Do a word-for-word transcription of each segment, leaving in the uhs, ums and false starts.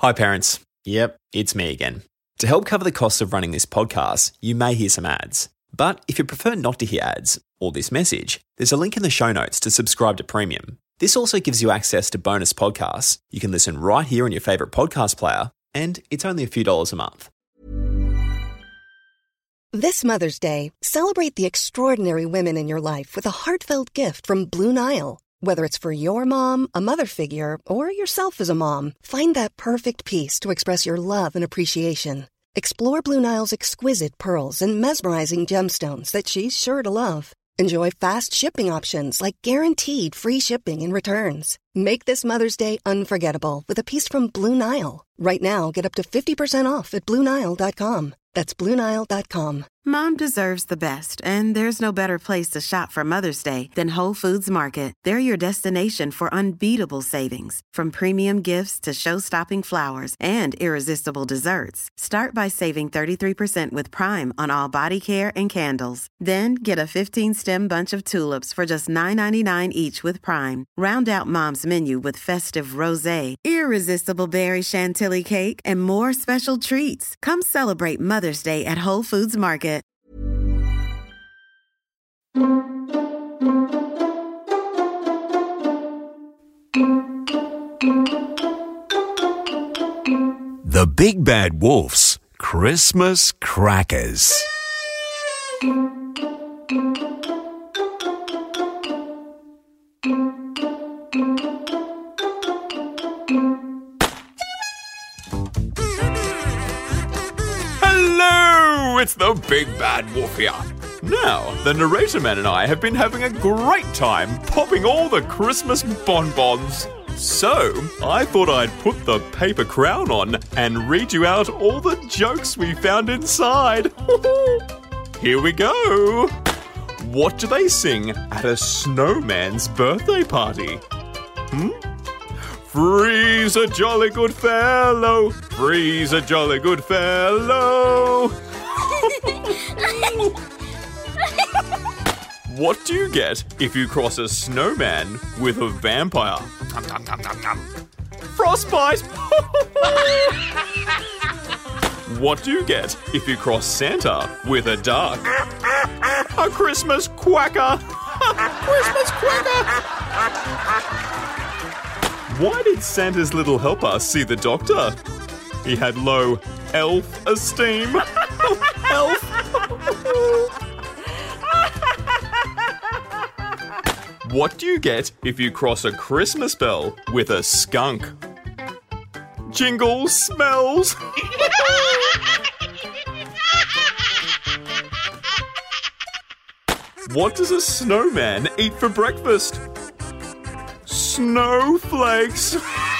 Hi parents. Yep, it's me again. To help cover the costs of running this podcast, you may hear some ads. But if you prefer not to hear ads or this message, there's a link in the show notes to subscribe to Premium. This also gives you access to bonus podcasts. You can listen right here on your favourite podcast player, and it's only a few dollars a month. This Mother's Day, celebrate the extraordinary women in your life with a heartfelt gift from Blue Nile. Whether it's for your mom, a mother figure, or yourself as a mom, find that perfect piece to express your love and appreciation. Explore Blue Nile's exquisite pearls and mesmerizing gemstones that she's sure to love. Enjoy fast shipping options like guaranteed free shipping and returns. Make this Mother's Day unforgettable with a piece from Blue Nile. Right now, get up to fifty percent off at Blue Nile dot com. That's Blue Nile dot com. Mom deserves the best, and there's no better place to shop for Mother's Day than Whole Foods Market. They're your destination for unbeatable savings, from premium gifts to show-stopping flowers and irresistible desserts. Start by saving thirty-three percent with Prime on all body care and candles. Then get a fifteen-stem bunch of tulips for just nine ninety-nine each with Prime. Round out Mom's menu with festive rosé, irresistible berry chantilly cake, and more special treats. Come celebrate Mother's Day at Whole Foods Market. The Big Bad Wolf's Christmas Crackers. Hello, it's the Big Bad Wolf here. Now, the narrator man and I have been having a great time popping all the Christmas bonbons. So, I thought I'd put the paper crown on and read you out all the jokes we found inside. Here we go. What do they sing at a snowman's birthday party? Hmm? Freeze a jolly good fellow, freeze a jolly good fellow. What do you get if you cross a snowman with a vampire? Frostbite! What do you get if you cross Santa with a duck? A Christmas quacker! Christmas quacker! Why did Santa's little helper see the doctor? He had low elf esteem. Elf! What do you get if you cross a Christmas bell with a skunk? Jingle smells. What does a snowman eat for breakfast? Snowflakes.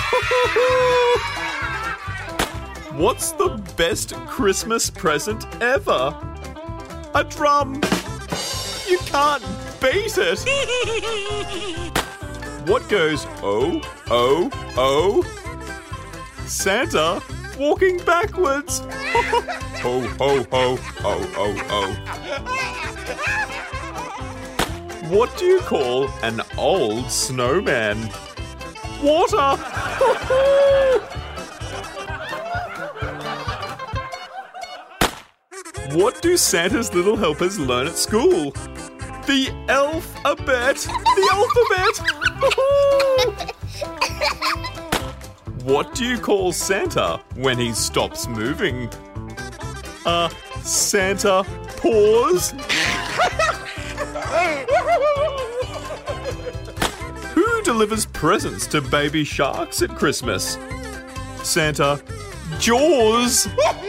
What's the best Christmas present ever? A drum. You can't beat it. What goes oh, oh, oh? Santa walking backwards. Ho, ho, ho, oh, oh, oh. What do you call an old snowman? Water. What do Santa's little helpers learn at school? The alphabet! The alphabet! What do you call Santa when he stops moving? Uh, Santa pause? Who delivers presents to baby sharks at Christmas? Santa Jaws!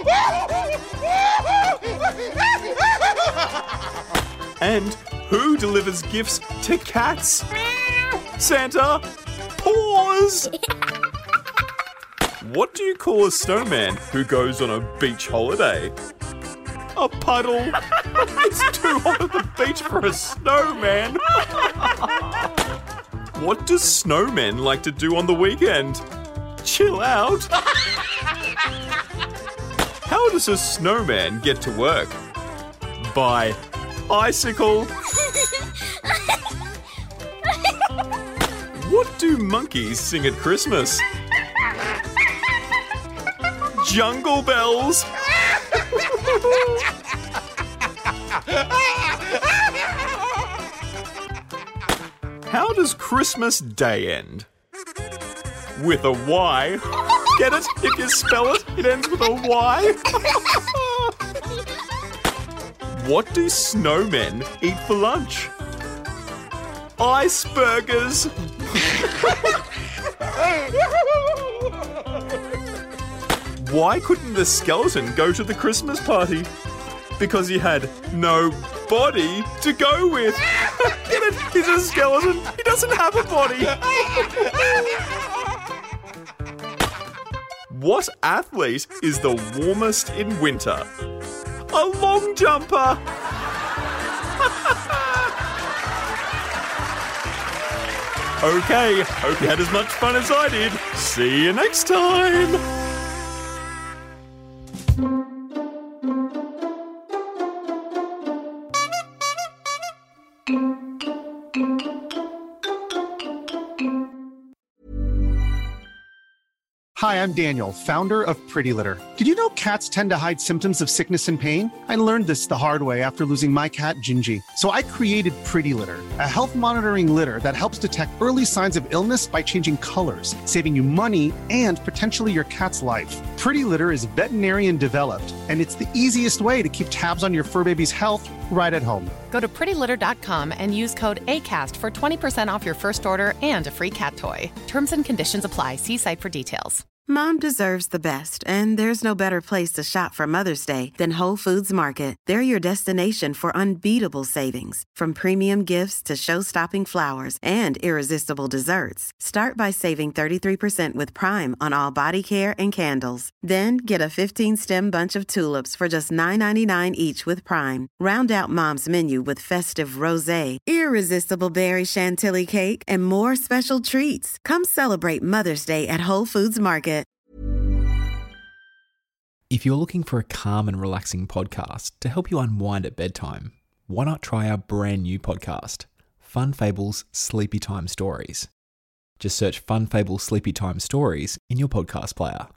And who delivers gifts to cats? Santa Paws! What do you call a snowman who goes on a beach holiday? A puddle. It's too hot at the beach for a snowman. What do snowmen like to do on the weekend? Chill out. How does a snowman get to work? By bicycle. What do monkeys sing at Christmas? Jungle Bells. How does Christmas Day end? With a Y. Get it? If you spell it, it ends with a Y. What do snowmen eat for lunch? Ice burgers. Why couldn't the skeleton go to the Christmas party? Because he had no body to go with. Get it? He's a skeleton. He doesn't have a body. What athlete is the warmest in winter? A long jumper. Okay, hope you had as much fun as I did. See you next time. Hi, I'm Daniel, founder of Pretty Litter. Did you know cats tend to hide symptoms of sickness and pain? I learned this the hard way after losing my cat, Gingy. So I created Pretty Litter, a health monitoring litter that helps detect early signs of illness by changing colors, saving you money and potentially your cat's life. Pretty Litter is veterinarian developed, and it's the easiest way to keep tabs on your fur baby's health right at home. Go to pretty litter dot com and use code ACAST for twenty percent off your first order and a free cat toy. Terms and conditions apply. See site for details. Mom deserves the best, and there's no better place to shop for Mother's Day than Whole Foods Market. They're your destination for unbeatable savings, from premium gifts to show-stopping flowers and irresistible desserts. Start by saving thirty-three percent with Prime on all body care and candles. Then get a fifteen-stem bunch of tulips for just nine ninety-nine each with Prime. Round out Mom's menu with festive rosé, irresistible berry chantilly cake, and more special treats. Come celebrate Mother's Day at Whole Foods Market. If you're looking for a calm and relaxing podcast to help you unwind at bedtime, why not try our brand new podcast, Fun Fables Sleepy Time Stories? Just search Fun Fables Sleepy Time Stories in your podcast player.